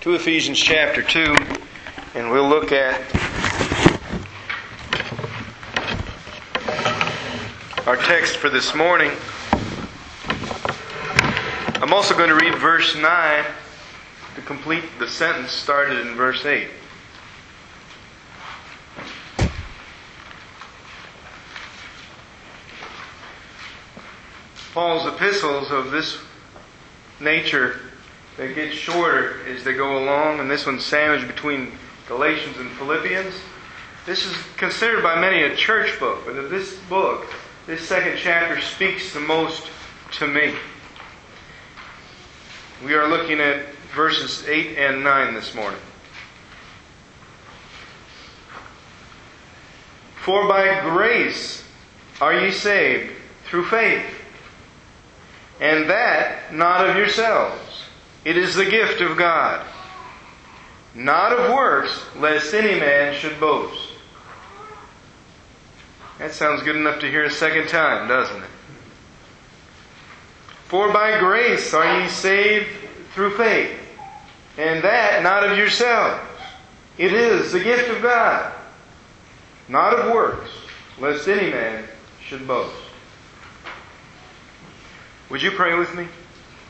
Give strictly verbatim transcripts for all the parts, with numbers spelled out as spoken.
to Ephesians chapter two, and we'll look at our text for this morning. I'm also going to read verse nine to complete the sentence started in verse eight. Paul's epistles of this nature, they get shorter as they go along, and this one's sandwiched between Galatians and Philippians. This is considered by many a church book, but this book, this second chapter, speaks the most to me. We are looking at verses eight and nine this morning. For by grace are ye saved through faith, and that not of yourselves. It is the gift of God, not of works, lest any man should boast. That sounds good enough to hear a second time, doesn't it? For by grace are ye saved through faith, and that not of yourselves. It is the gift of God, not of works, lest any man should boast. Would you pray with me?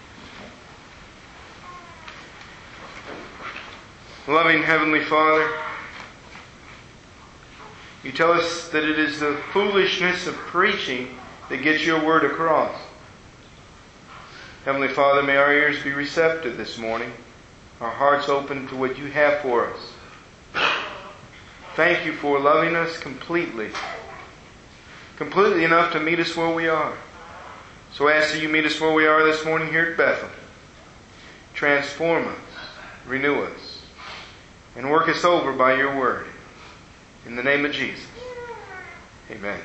Loving Heavenly Father, you tell us that it is the foolishness of preaching that gets your word across. Heavenly Father, may our ears be receptive this morning, our hearts open to what you have for us. Thank you for loving us completely, completely enough to meet us where we are. So I ask that you meet us where we are this morning here at Bethel. Transform us, renew us, and work us over by your word. In the name of Jesus. Amen.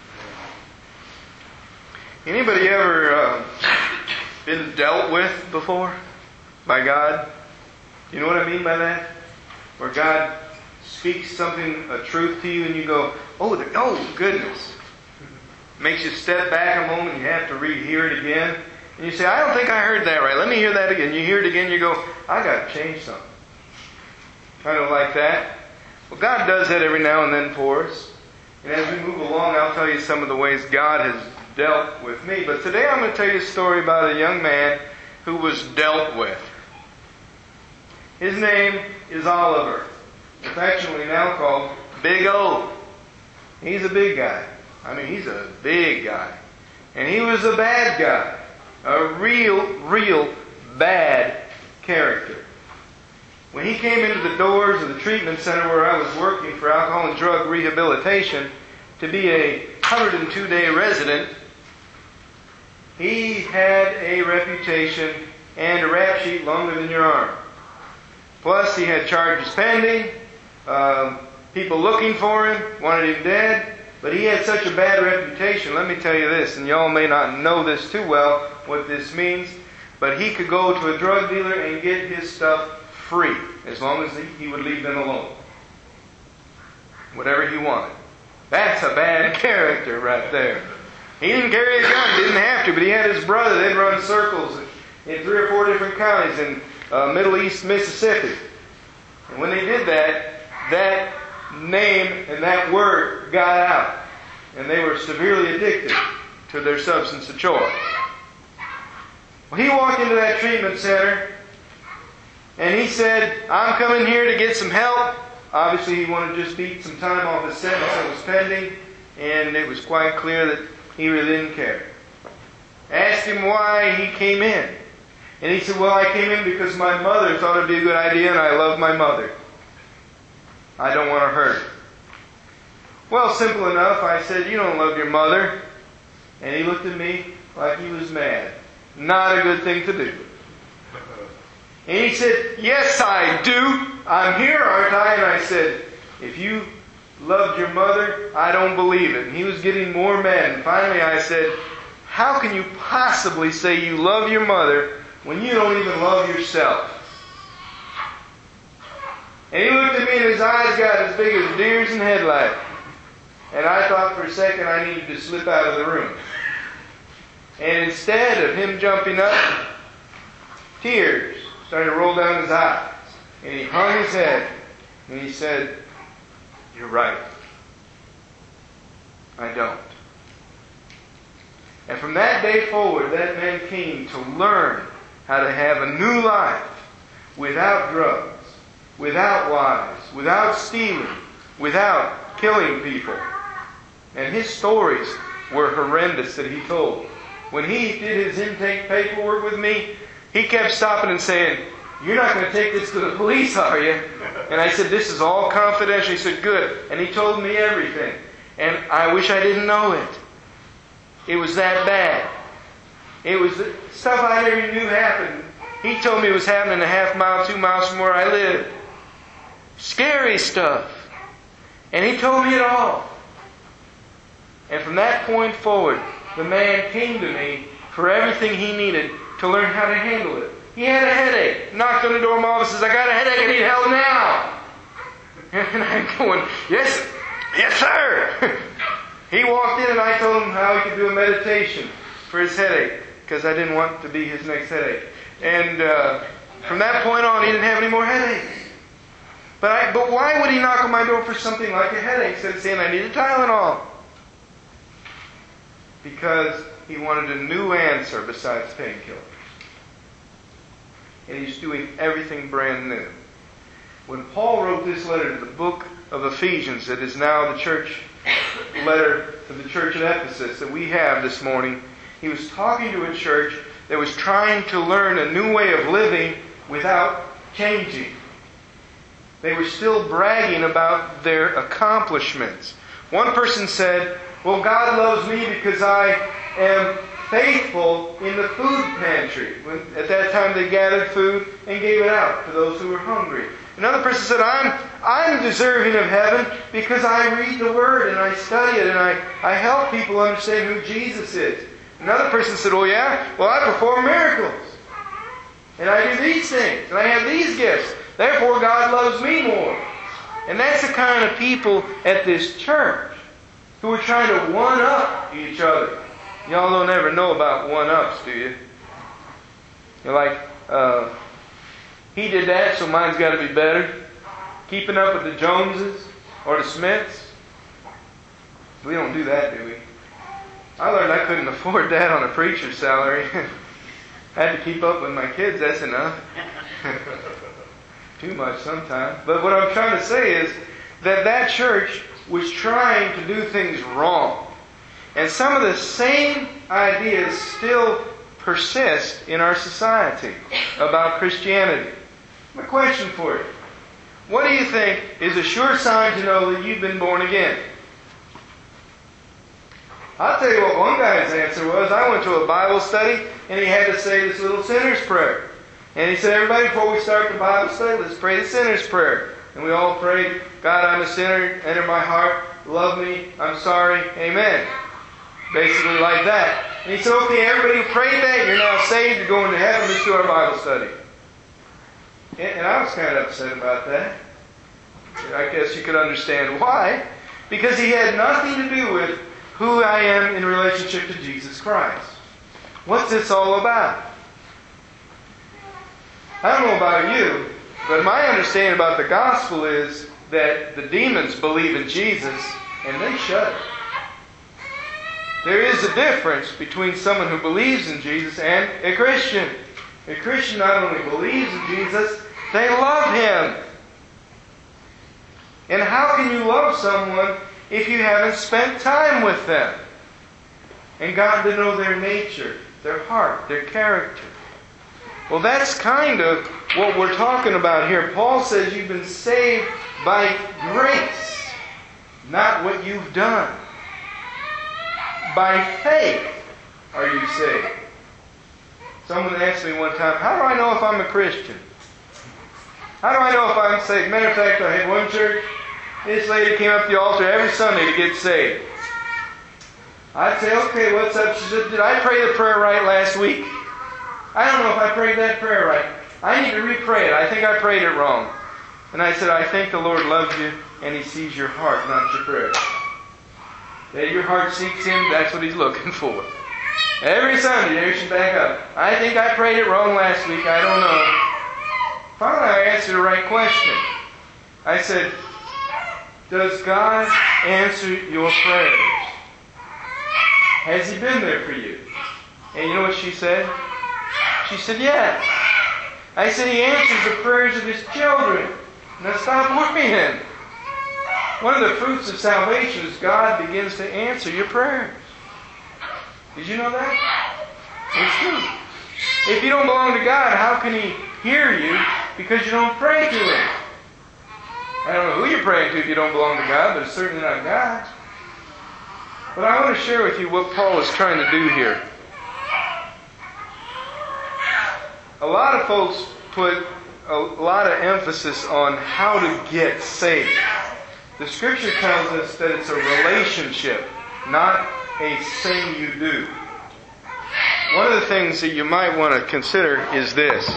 Anybody ever uh, been dealt with before by God? You know what I mean by that? Where God speaks something, a truth to you, and you go, oh, the, oh goodness. Makes you step back a moment, and you have to rehear it again. And you say, I don't think I heard that right. Let me hear that again. You hear it again, you go, I got to change something. I don't like that. Well, God does that every now and then for us. And as we move along, I'll tell you some of the ways God has dealt with me. But today I'm going to tell you a story about a young man who was dealt with. His name is Oliver, affectionately now called Big O. He's a big guy. I mean, he's a big guy. And he was a bad guy. A real, real bad character. When he came into the doors of the treatment center where I was working for alcohol and drug rehabilitation to be a one hundred two day resident, he had a reputation and a rap sheet longer than your arm. Plus, he had charges pending, um, people looking for him, wanted him dead, but he had such a bad reputation. Let me tell you this, and y'all may not know this too well, what this means, but he could go to a drug dealer and get his stuff free, as long as he would leave them alone. Whatever he wanted. That's a bad character right there. He didn't carry a gun, didn't have to, but he had his brother. They'd run circles in three or four different counties in uh, Middle East Mississippi. And when they did that, that name and that word got out. And they were severely addicted to their substance of choice. Well, he walked into that treatment center, and he said, I'm coming here to get some help. Obviously, he wanted to just beat some time off the sentence that was pending, and it was quite clear that he really didn't care. Asked him why he came in. And he said, well, I came in because my mother thought it would be a good idea, and I love my mother. I don't want to hurt her. Well, simple enough. I said, you don't love your mother. And he looked at me like he was mad. Not a good thing to do. And he said, yes, I do. I'm here, aren't I? And I said, if you loved your mother, I don't believe it. And he was getting more mad. And finally I said, how can you possibly say you love your mother when you don't even love yourself? And he looked at me and his eyes got as big as deers in headlights. And I thought for a second I needed to slip out of the room. And instead of him jumping up, tears started to roll down his eyes. And he hung his head and he said, "You're right. I don't." And from that day forward, that man came to learn how to have a new life without drugs, without lies, without stealing, without killing people. And his stories were horrendous that he told. When he did his intake paperwork with me, he kept stopping and saying, "You're not going to take this to the police, are you?" And I said, "This is all confidential." He said, "Good." And he told me everything. And I wish I didn't know it. It was that bad. It was stuff I never knew happened. He told me it was happening a half mile, two miles from where I lived. Scary stuff. And he told me it all. And from that point forward, the man came to me for everything he needed to learn how to handle it. He had a headache. Knocked on the door of my office and says, "I got a headache, I need help now." And I'm going, "Yes, yes sir." He walked in and I told him how he could do a meditation for his headache, because I didn't want to be his next headache. And uh, from that point on, he didn't have any more headaches. But I, but why would he knock on my door for something like a headache instead of saying I need a Tylenol? Because he wanted a new answer besides painkillers. And he's doing everything brand new. When Paul wrote this letter to the book of Ephesians, that is now the church letter to the church at Ephesus that we have this morning, he was talking to a church that was trying to learn a new way of living without changing. They were still bragging about their accomplishments. One person said, "Well, God loves me because I am faithful in the food pantry." When, at that time they gathered food and gave it out to those who were hungry. Another person said, I'm, I'm deserving of heaven because I read the Word and I study it and I, I help people understand who Jesus is. Another person said, "Oh yeah? Well, I perform miracles. And I do these things. And I have these gifts. Therefore, God loves me more." And that's the kind of people at this church who are trying to one-up each other. Y'all don't ever know about one-ups, do you? You're like, uh, he did that, so mine's got to be better. Keeping up with the Joneses or the Smiths. We don't do that, do we? I learned I couldn't afford that on a preacher's salary. I had to keep up with my kids, that's enough. Too much sometimes. But what I'm trying to say is that that church was trying to do things wrong. And some of the same ideas still persist in our society about Christianity. My question for you. What do you think is a sure sign to know that you've been born again? I'll tell you what one guy's answer was. I went to a Bible study and he had to say this little sinner's prayer. And he said, "Everybody, before we start the Bible study, let's pray the sinner's prayer." And we all prayed, "God, I'm a sinner. Enter my heart. Love me. I'm sorry. Amen." Basically like that. And he said, "Okay, everybody who prayed that, you're now saved. You're going to heaven. Let's do our Bible study." And I was kind of upset about that. I guess you could understand why. Because he had nothing to do with who I am in relationship to Jesus Christ. What's this all about? I don't know about you, but my understanding about the gospel is that the demons believe in Jesus and they shudder. There is a difference between someone who believes in Jesus and a Christian. A Christian not only believes in Jesus, they love Him. And how can you love someone if you haven't spent time with them and gotten to know their nature, their heart, their character? Well, that's kind of what we're talking about here. Paul says you've been saved by grace, not what you've done. By faith are you saved. Someone asked me one time, "How do I know if I'm a Christian? How do I know if I'm saved?" Matter of fact, I had one church, this lady came up to the altar every Sunday to get saved. I'd say, "Okay, what's up?" She said, "Did I pray the prayer right last week? I don't know if I prayed that prayer right. I need to re-pray it. I think I prayed it wrong." And I said, "I think the Lord loves you and He sees your heart, not your prayer. That your heart seeks Him, that's what He's looking for." Every Sunday, there she back up. "I think I prayed it wrong last week. I don't know." Finally, I answered the right question. I said, does God answer your prayers? Has He been there for you? And you know what she said? She said, yes. I said, He answers the prayers of His children. Now stop worrying. One of the fruits of salvation is God begins to answer your prayers. Did you know that? It's true. If you don't belong to God, how can He hear you? Because you don't pray to Him. I don't know who you're praying to if you don't belong to God, but it's certainly not God. But I want to share with you what Paul is trying to do here. A lot of folks put a lot of emphasis on how to get saved. The Scripture tells us that it's a relationship, not a thing you do. One of the things that you might want to consider is this.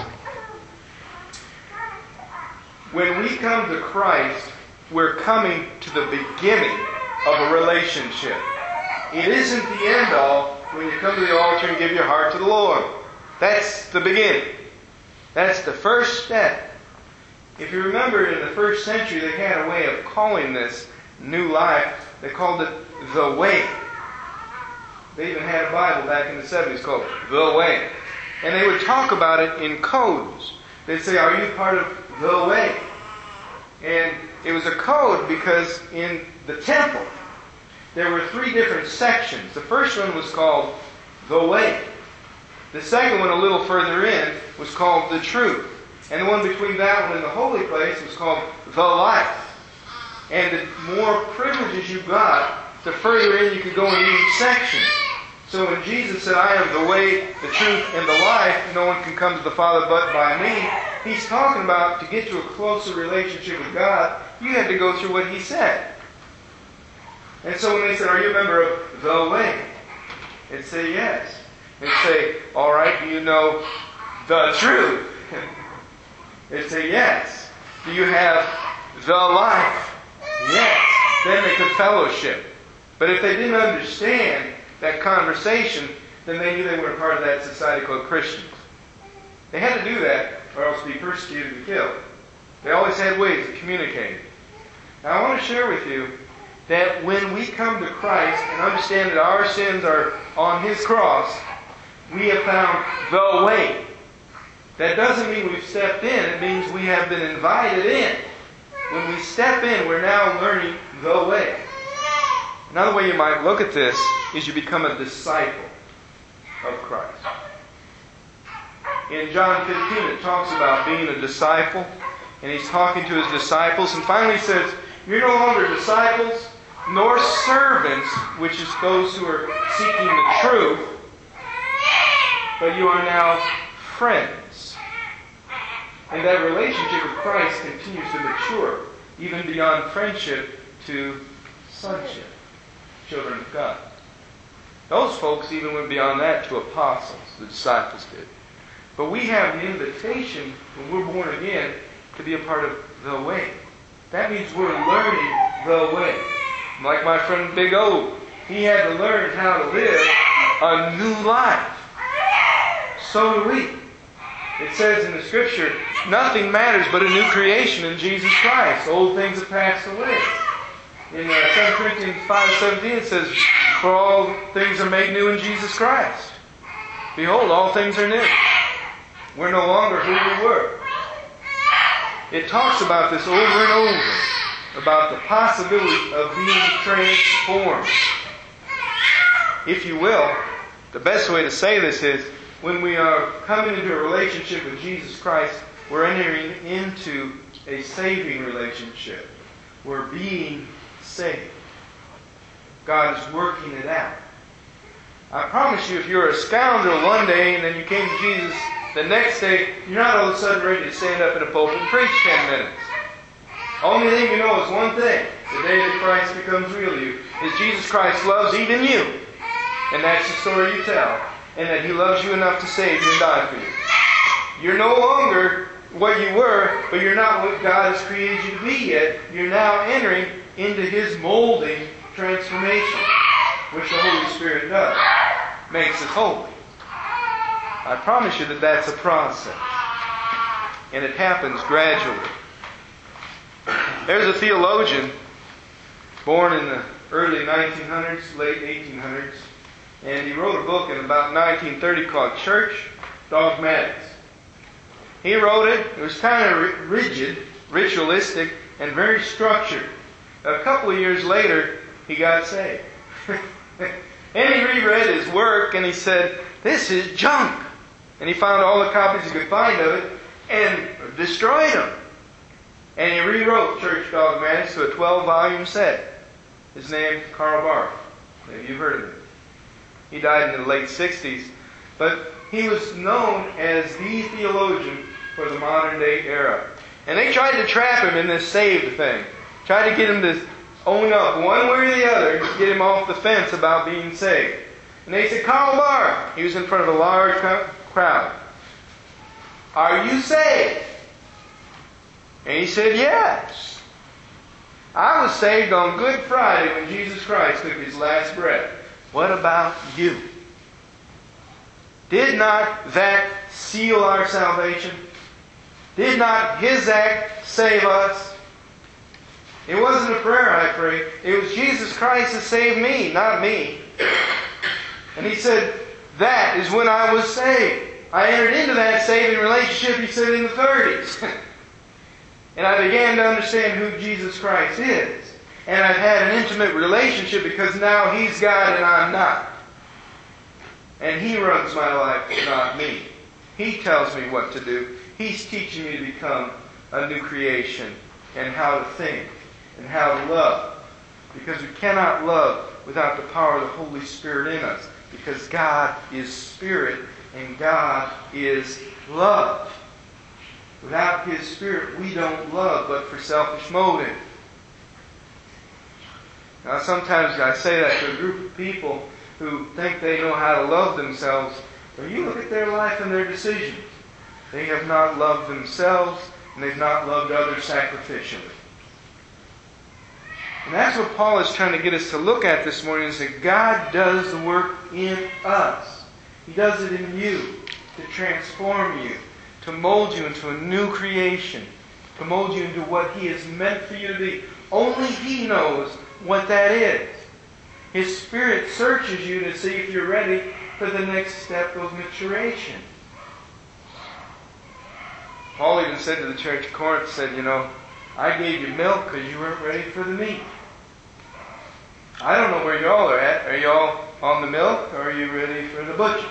When we come to Christ, we're coming to the beginning of a relationship. It isn't the end all when you come to the altar and give your heart to the Lord. That's the beginning. That's the first step. If you remember, in the first century, they had a way of calling this new life. They called it the way. They even had a Bible back in the seventies called The Way. And they would talk about it in codes. They'd say, are you part of the way? And it was a code because in the temple, there were three different sections. The first one was called the way. The second one, a little further in, was called the truth. And the one between that one and the holy place was called the life. And the more privileges you got, the further in you could go in each section. So when Jesus said, I am the way, the truth, and the life, no one can come to the Father but by me, He's talking about to get to a closer relationship with God, you had to go through what He said. And so when they said, are you a member of the way? They'd say, yes. They'd say, all right, do you know the truth? They'd say, yes. Do you have the life? Yes. Then they could fellowship. But if they didn't understand that conversation, then they knew they weren't part of that society called Christians. They had to do that or else be persecuted and killed. They always had ways of communicating. Now I want to share with you that when we come to Christ and understand that our sins are on His cross, we have found the way. That doesn't mean we've stepped in. It means we have been invited in. When we step in, we're now learning the way. Another way you might look at this is you become a disciple of Christ. In John fifteen, it talks about being a disciple, and He's talking to His disciples, and finally He says, you're no longer disciples, nor servants, which is those who are seeking the truth, but you are now friends. And that relationship with Christ continues to mature, even beyond friendship to sonship, children of God. Those folks even went beyond that to apostles, the disciples did. But we have the invitation, when we're born again, to be a part of the way. That means we're learning the way. Like my friend Big O, he had to learn how to live a new life. So do we. It says in the Scripture, nothing matters but a new creation in Jesus Christ. Old things have passed away. In uh, Second Corinthians five seventeen it says, for all things are made new in Jesus Christ. Behold, all things are new. We're no longer who we were. It talks about this over and over, about the possibility of being transformed. If you will, the best way to say this is, when we are coming into a relationship with Jesus Christ, we're entering into a saving relationship. We're being saved. God is working it out. I promise you, if you're a scoundrel one day and then you came to Jesus the next day, you're not all of a sudden ready to stand up in a pulpit and preach ten minutes. Only thing you know is one thing. The day that Christ becomes real to you is Jesus Christ loves even you. And that's the story you tell. And that He loves you enough to save you and die for you. You're no longer what you were, but you're not what God has created you to be yet. You're now entering into His molding transformation, which the Holy Spirit does. Makes us holy. I promise you that that's a process. and it happens gradually. There's a theologian born in the early nineteen hundreds, late eighteen hundreds, and he wrote a book in about nineteen thirty called Church Dogmatics. He wrote it, it was kind of rigid, ritualistic, and very structured. A couple of years later, he got saved. And he reread his work and he said, this is junk. And he found all the copies he could find of it and destroyed them. And he rewrote Church Dogmatics to a twelve volume set. His name, Karl Barth. Maybe you've heard of him. He died in the late sixties. But he was known as the theologian for the modern day era. And they tried to trap him in this saved thing. Tried to get him to own up one way or the other, get him off the fence about being saved. And they said, Karl Barth, he was in front of a large crowd, are you saved? And he said, yes. I was saved on Good Friday when Jesus Christ took His last breath. What about you? Did not that seal our salvation? Did not His act save us? It wasn't a prayer I prayed. It was Jesus Christ that saved me, not me. And he said, that is when I was saved. I entered into that saving relationship, he said, in the thirties. And I began to understand who Jesus Christ is. And I've had an intimate relationship because now He's God and I'm not. And He runs my life, not me. He tells me what to do. He's teaching me to become a new creation and how to think and how to love. Because we cannot love without the power of the Holy Spirit in us. Because God is Spirit and God is love. Without His Spirit, we don't love but for selfish motive. Now sometimes I say that to a group of people who think they know how to love themselves. But you look at their life and their decisions. They have not loved themselves and they've not loved others sacrificially. And that's what Paul is trying to get us to look at this morning, is that God does the work in us. He does it in you to transform you, to mold you into a new creation, to mold you into what He has meant for you to be. Only He knows what that is. His Spirit searches you to see if you're ready for the next step of maturation. Paul even said to the church of Corinth, said, you know, I gave you milk because you weren't ready for the meat. I don't know where y'all are at. Are y'all on the milk or are you ready for the butcher?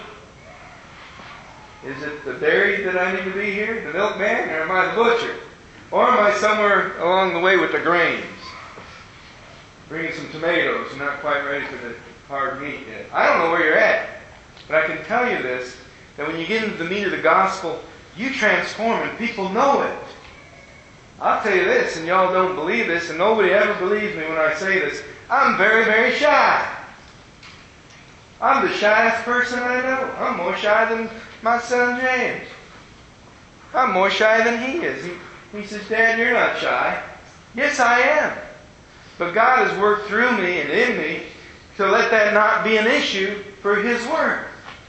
Is it the dairy that I need to be here, the milkman, or am I the butcher? Or am I somewhere along the way with the grains? Bringing some tomatoes and not quite ready for the hard meat yet. I don't know where you're at. But I can tell you this, that when you get into the meat of the gospel, you transform and people know it. I'll tell you this, and y'all don't believe this, and nobody ever believes me when I say this. I'm very, very shy. I'm the shyest person I know. I'm more shy than my son James. I'm more shy than he is. He, he says, Dad, you're not shy. Yes, I am. But God has worked through me and in me to let that not be an issue for His Word.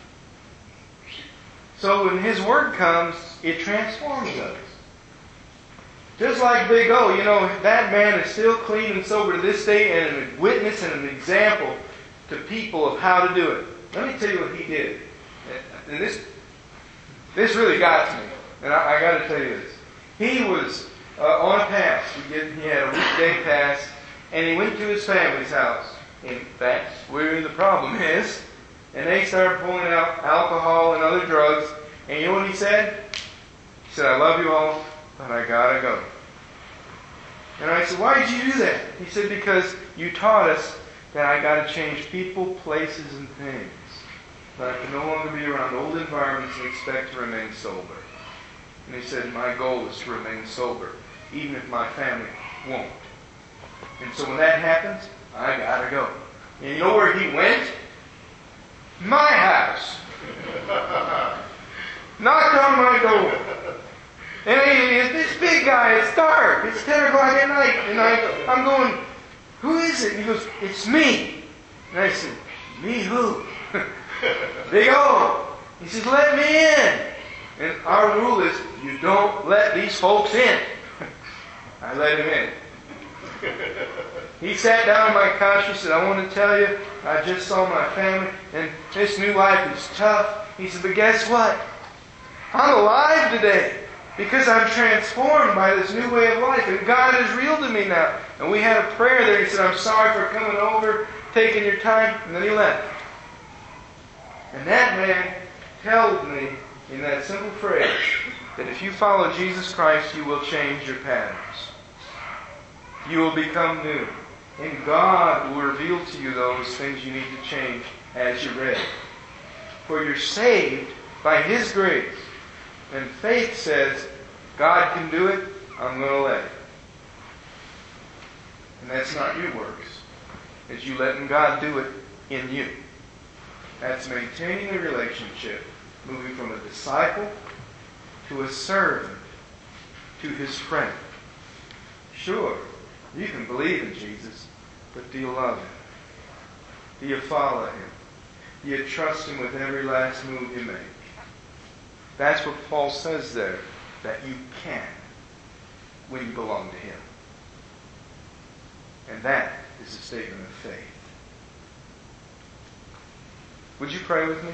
So when His Word comes, it transforms us. Just like Big O, you know, that man is still clean and sober to this day and a witness and an example to people of how to do it. Let me tell you what he did. And this this really got to me. And I, I got to tell you this. He was uh, on a pass. He, get, he had a weekday pass. And he went to his family's house. And that's where the problem is. And they started pulling out alcohol and other drugs. And you know what he said? He said, I love you all, but I gotta go. And I said, why did you do that? He said, because you taught us that I gotta change people, places, and things. That I can no longer be around old environments and expect to remain sober. And he said, my goal is to remain sober, even if my family won't. And so when that happens, I gotta go. And you know where he went? My house. Knocked on my door. And he, this big guy, it's dark. It's ten o'clock at night. And I, I'm going, who is it? And he goes, it's me. And I said, me who? Big O. He says, let me in. And our rule is, you don't let these folks in. I let him in. He sat down on my couch. He said, I want to tell you, I just saw my family, and this new life is tough. He said, but guess what? I'm alive today because I'm transformed by this new way of life, and God is real to me now. And we had a prayer there. He said, I'm sorry for coming over, taking your time, and then he left. And that man told me in that simple phrase that if you follow Jesus Christ, you will change your patterns. You will become new. And God will reveal to you those things you need to change as you're ready. For you're saved by His grace. And faith says, God can do it, I'm going to let it. And that's not your works. It's you letting God do it in you. That's maintaining a relationship, moving from a disciple to a servant to His friend. Sure, you can believe in Jesus, but do you love Him? Do you follow Him? Do you trust Him with every last move you make? That's what Paul says there, that you can when you belong to Him. And that is a statement of faith. Would you pray with me?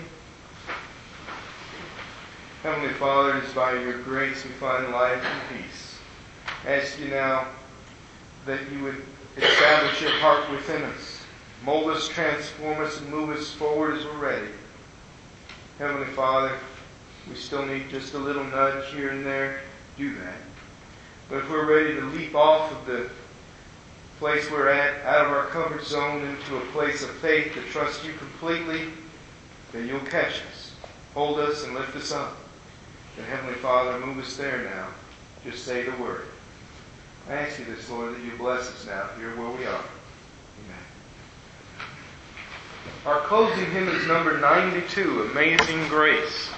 Heavenly Father, it is by your grace we find life and peace. I ask you now that you would establish your heart within us. Mold us, transform us, and move us forward as we're ready. Heavenly Father, we still need just a little nudge here and there. Do that. But if we're ready to leap off of the place we're at, out of our comfort zone, into a place of faith to trust you completely, then you'll catch us. Hold us and lift us up. And Heavenly Father, move us there now. Just say the word. I ask you this, Lord, that you bless us now here where we are. Amen. Our closing hymn is number ninety-two, Amazing Grace.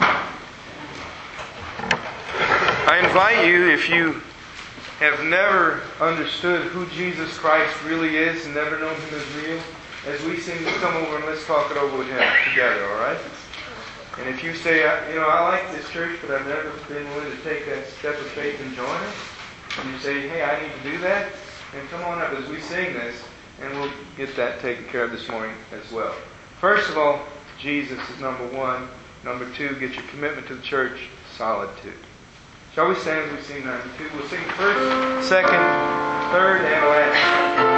I invite you, if you have never understood who Jesus Christ really is and never known Him as real, as we sing, to come over and let's talk it over with Him together, all right? And if you say, you know, I like this church, but I've never been willing to take that step of faith and join it, and you say, hey, I need to do that, then come on up as we sing this, and we'll get that taken care of this morning as well. First of all, Jesus is number one. Number two, get your commitment to the church solid too. Shall we stand as we sing ninety-two? We'll sing first, second, third, and last.